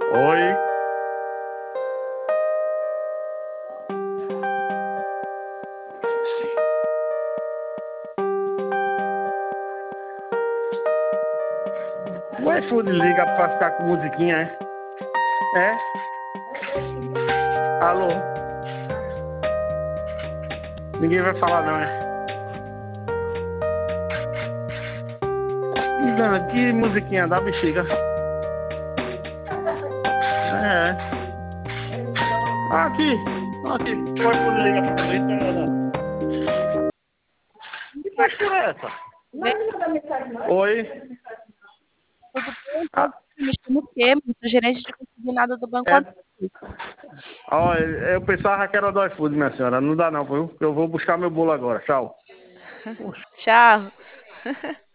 Oi. O iFood liga pra ficar com musiquinha, é? É? Alô? Ninguém vai falar não, é? Dana, que musiquinha da bexiga. É. Aqui. Aqui. O iFood liga pra mim. Que frescura é essa? Vê, Oi. tudo bem? Ah, Me chama o quê? Sou gerente de consignado do Banco é. Amigo. Ó, eu pensava que era do iFood, minha senhora. Não dá não, viu? Eu vou buscar meu bolo agora. Tchau. Tchau.